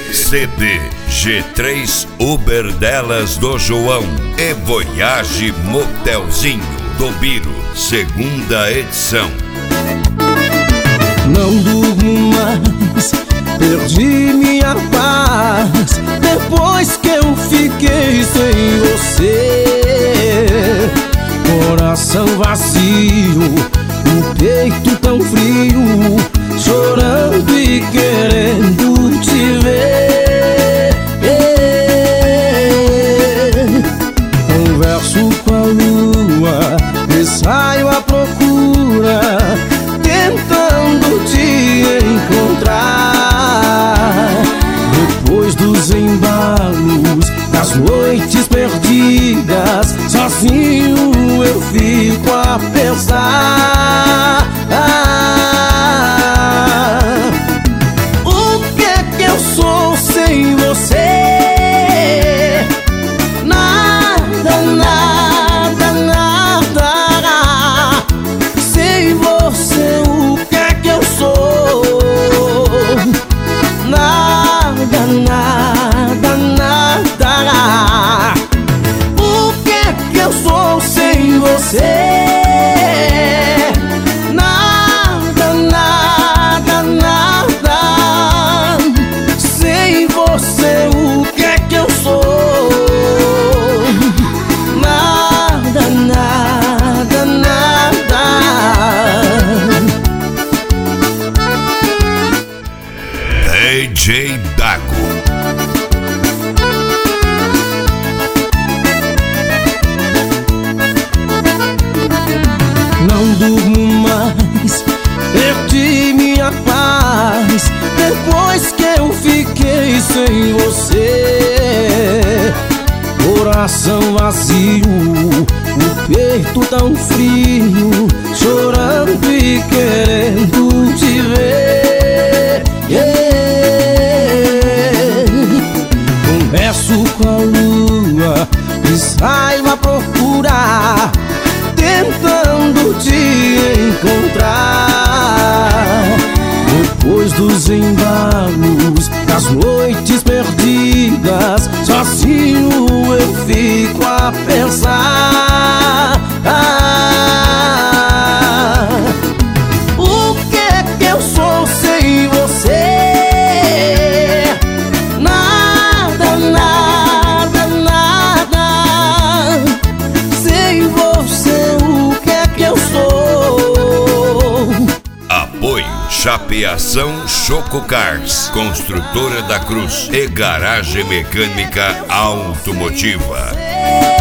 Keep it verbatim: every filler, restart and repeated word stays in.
C D G três Uber delas do João e Voyage Motelzinho do Biro, segunda edição. Não durmo mais, perdi minha paz depois que eu fiquei sem você. Coração vazio, o peito tão frio, chorando e querendo te ver. Converso com a lua e saio à procura, tentando te encontrar. Depois dos embalos, das noites perdidas, sozinho eu fico a pensar. O que é que eu sou sem você? Nada, nada, nada. Sem você, o que é que eu sou? Nada, nada, nada. O que é que eu sou sem você? Nada, nada, nada. Sem você, o que é que eu sou? Nada, nada, nada. D J Dago. Não durmo mais, perdi minha paz depois que eu fiquei sem você. Coração vazio, o peito tão frio, chorando e querendo te ver. Converso com a lua e saio a procurar, tentando te encontrar. Depois dos embalos, das noites perdidas, sozinho eu fico a pensar. O que é que eu sou sem você? Nada, nada, nada. Sem você, o que é que eu sou? Apoio Chapeação Choco Cars, Construtora da Cruz e Garagem Mecânica Automotiva.